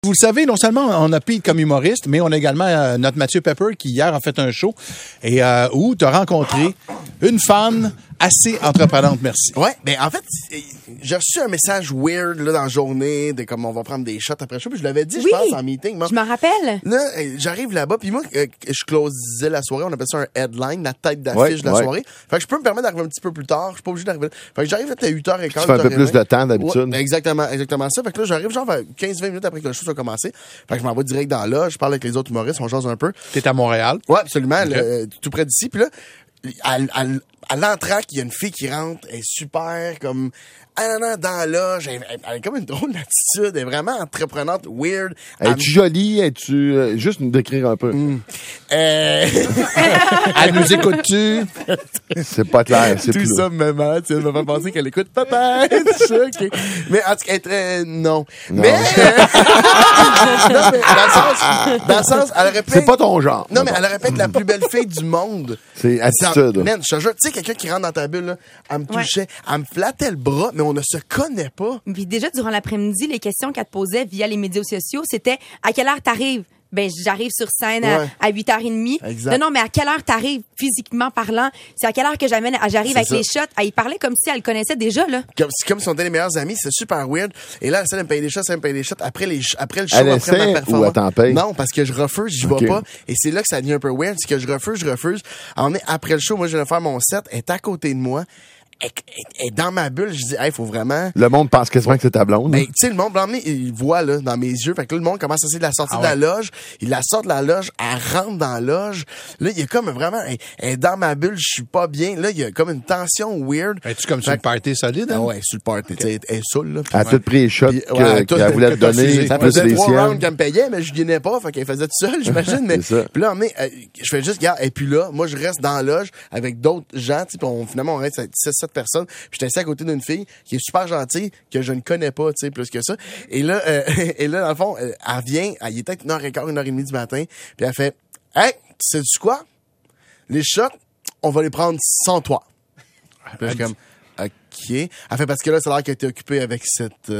Vous le savez, non seulement on a Pete comme humoriste, mais on a également notre Mathieu Pepper qui hier a fait un show et où tu as rencontré une femme assez entreprenante, merci. Ouais, ben en fait, j'ai reçu un message weird là dans la journée de comme on va prendre des shots après le show, puis je l'avais dit, je pense, en meeting. Moi, je m'en rappelle. Là, j'arrive là-bas, puis moi, je closais la soirée, on appelle ça un headline, la tête d'affiche de la soirée. Fait que je peux me permettre d'arriver un petit peu plus tard, je suis pas obligé d'arriver. Fait que j'arrive à 8h15. Tu fais un peu plus de temps d'habitude. Ouais, exactement ça. Fait que là, j'arrive genre 15-20 minutes après que le show soit commencé. Fait que je m'en vais direct dans là, je parle avec les autres humoristes, on jase un peu. T'es à Montréal? Ouais, absolument, tout près d'ici. Puis là, à l'entraque, il y a une fille qui rentre, elle est super comme dans la loge, elle a comme une drôle d'attitude, elle est vraiment entreprenante, weird. Es-tu jolie? Es-tu juste nous décrire un peu? Elle nous écoute-tu? C'est pas clair, c'est tout plus ça, maman, tu vas pas penser qu'elle écoute papa, tout ça, OK. Mais en tout cas, elle est très non. Mais non, mais dans le sens, elle aurait pu c'est pas ton genre. Non, mais elle aurait pu être la plus belle fille du monde. C'est attitude. Man, je te jure, tu sais, quelqu'un qui rentre dans ta bulle, là, elle me touchait, elle me flattait le bras, mais on ne se connaît pas. Puis déjà, durant l'après-midi, les questions qu'elle te posait via les médias sociaux, c'était « À quelle heure t'arrives? » Ben, j'arrive sur scène à 8h30. Exact. Non, mais à quelle heure t'arrives, physiquement parlant? C'est à quelle heure que j'arrive avec les shots? Elle parlait comme si elle connaissait déjà, là. C'est comme si on était les meilleurs amis, c'est super weird. Et là, elle me paye des shots, elle me paye des shots après le show, elle après ma performance. Ou elle t'en paye? Non, parce que je refuse, j'y vais pas. Et c'est là que ça devient un peu weird, c'est que je refuse. On est après le show, moi, je viens de faire mon set, elle est à côté de moi. Elle est dans ma bulle, je dis, hey, faut vraiment. Le monde pense quasiment que c'est ta blonde. Ben, tu sais, le monde, il voit, là, dans mes yeux. Fait que là, le monde commence à essayer de la sortir de la loge. Il la sort de la loge, elle rentre dans la loge. Là, il y a comme vraiment, elle est dans ma bulle, je suis pas bien. Là, il y a comme une tension weird. Es-tu comme sur le party solide, hein? Ah ouais, sur le party. Okay. Elle est saoule, là. Elle a tout pris les shots qu'elle voulait te donner. Ça faisait 3 rounds qu'elle me payait, mais je gagnais pas. Fait qu'elle faisait tout seul, j'imagine. Mais, puis là, je fais juste, regarde, et puis là, moi, je reste dans la loge avec d'autres gens, tu sais, finalement, on reste à 17 personnes. Puis j'étais assis à côté d'une fille qui est super gentille, que je ne connais pas, tu sais, plus que ça. Et là, dans le fond, elle vient, il est peut-être 1h15, 1h30 du matin, puis elle fait, hey, tu sais-tu quoi? Les shots, on va les prendre sans toi. Puis je suis comme, OK. Elle fait, parce que là, ça a l'air qu'elle était occupée avec cette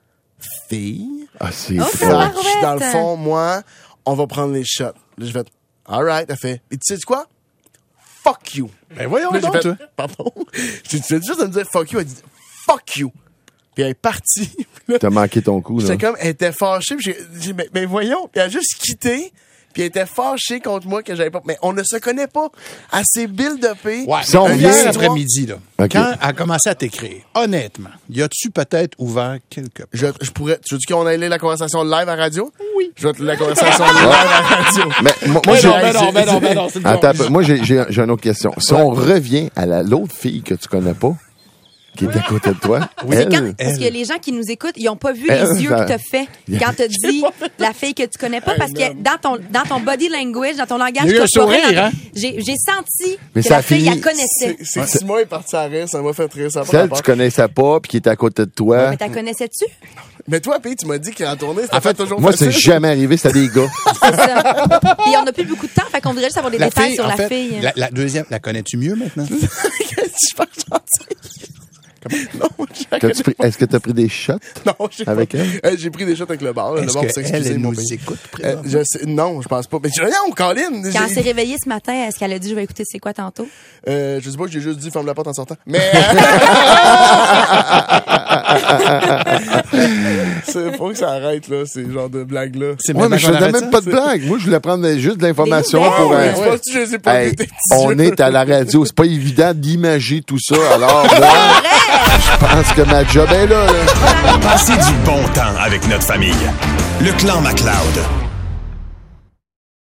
fille. Ah, c'est ça. Dans le fond, moi, on va prendre les shots. Là, je vais, all right. Elle fait, et tu sais quoi? Fuck you. Ben voyons donc, toi. Pardon. Tu fais juste de me dire fuck you. Elle dit fuck you. Puis elle est partie. T'as manqué ton coup, là. J'étais comme, elle était fâchée. Puis j'ai dit, mais voyons. Puis elle a juste quitté. Puis elle était fâchée contre moi que j'avais pas. Mais on ne se connaît pas. Elle s'est build-upée. Ouais, si on vient après-midi, là. Okay. Quand elle a commencé à t'écrire, honnêtement, y a-tu peut-être ouvert quelque part? Je pourrais. Tu veux qu'on aille la conversation live à radio? Oui. Je vais te la conversation live à radio. Mais moi, j'ai une autre question. Si on revient à l'autre fille que tu connais pas, qui est à côté de toi. Oui, parce que les gens qui nous écoutent, ils n'ont pas vu les yeux que tu as fait quand tu as dit la fille que tu connais pas, parce que dans ton body language, dans ton langage corporel, j'ai senti que la fille, elle connaissait. C'est que Simon est parti à rire, ça m'a fait rire. Celle que tu connaissais pas, puis qui était à côté de toi. Ouais, mais t'as connaissais-tu? Mais toi, Pete, tu m'as dit qu'en tournée, c'était fait toujours moi, c'est jamais arrivé, c'était des gars. C'est ça. Puis on n'a plus beaucoup de temps, fait qu'on voudrait juste avoir des détails sur la fille. La deuxième, la connais-tu mieux maintenant? Super gentil. Non, est-ce que tu as pris des shots? Non, avec elle? J'ai pris des shots avec le bar. Est-ce qu'elle nous écoute? Non, je pense pas. Mais non, Colin! Quand elle s'est réveillée ce matin, est-ce qu'elle a dit je vais écouter c'est quoi tantôt? Je sais pas, j'ai juste dit ferme la porte en sortant. Mais c'est faut que ça arrête là, ces genres de blagues là. Ouais, mais je faisais même pas de blague. Moi, je voulais prendre juste de l'information pour on est à la radio, c'est pas évident d'imager tout ça. Alors je pense que ma job est là. Passez du bon temps avec notre famille. Le Clan MacLeod.